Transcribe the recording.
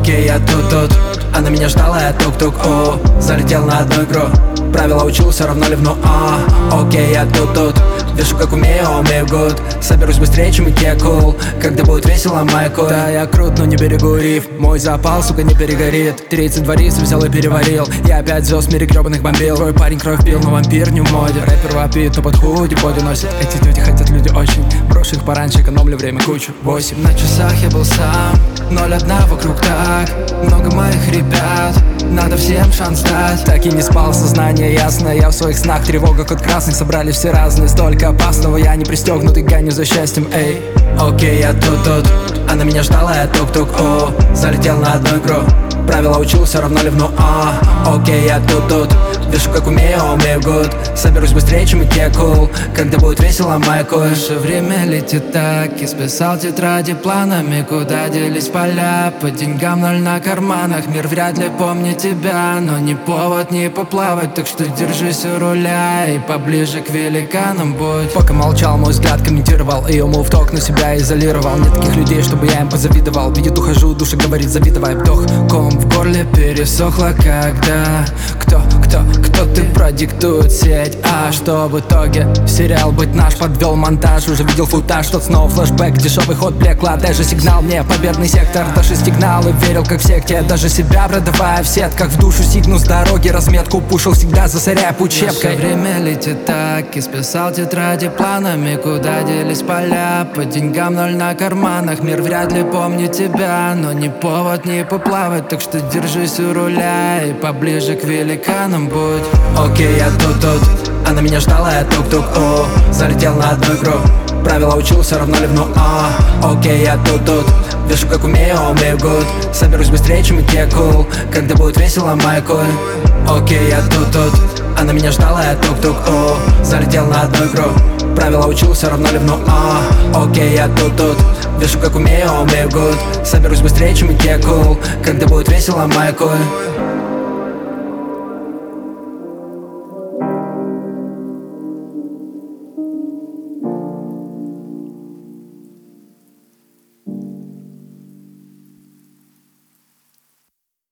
Окей, я тут, она меня ждала, я тук-тук, о. Залетел на одну игру, правила учил, все равно ливну, Окей, я тут, вешу как умею гуд. Соберусь быстрее, чем Икекул, когда будет весело, Майкл. Да, я крут, но не берегу риф, мой запал, сука, не перегорит. 32 риса взял и переварил, я опять звезд в мире гребаных бомбил. Твой парень кровь пил, но вампир не в моде. Рэпер вопит, но под худи боди носит. Эти люди хотят люди очень, брошу их пораньше, экономлю время кучу. 8 на часах я был сам, 0-1 вокруг так. Много моих ребят, надо всем шанс дать. Так и не спал, сознание ясно, я в своих снах. Тревога, код красный, собрали все разные. Столько опасного, я не пристегнутый, гоню за счастьем, эй. Окей, я тут, она меня ждала, я тук-тук, о. Залетел на одну игру, правила учил, все равно ливну, Окей, я тут, вешу как умею гуд. Соберусь быстрее, чем Икекул, когда будет весело, Майкл. Наше время летит так, и списал тетради планами. Куда делись поля, по деньгам 0 на карманах. Мир вряд ли помнит тебя, но не повод не поплавать. Так что держись у руля и поближе к великанам будь. Пока молчал, мой взгляд комментировал, и умыл в ток, на себя изолировал. Нет таких людей, чтобы я им позавидовал. Видит, ухожу, душа говорит, завидовай. Вдох, ком в горле пересохло, когда кто ты продиктует сеть, что в итоге сериал быть наш подвел монтаж. Уже видел футаж, тот снова флешбэк, дешевый ход блекла. Даже сигнал мне, победный сектор, даже сигналы верил как в секте. Даже себя продавая в сетках, в душу сигну с дороги разметку пушил, всегда засоряя путь щепкой. Наше время летит так, и списал тетради планами. Куда делись поля, по деньгам 0 на карманах. Мир вряд ли помнит тебя, но не повод не поплавать. Так что держись у руля и поближе к великанам будь. Окей, я тут, она меня ждала, я тук-тук, о. Залетел на одну игру, правила учил, все равно ливну, Окей, я тут, вешу как умею гуд. Соберусь быстрее, чем Икекул, когда будет весело, Майкл. Окей, я тут, она меня ждала, я тук-тук, о. Залетел на одну игру, правила учил, все равно ливну, Окей, я тут, вешу как умею гуд. Соберусь быстрее, чем Икекул, когда будет весело, Майкл.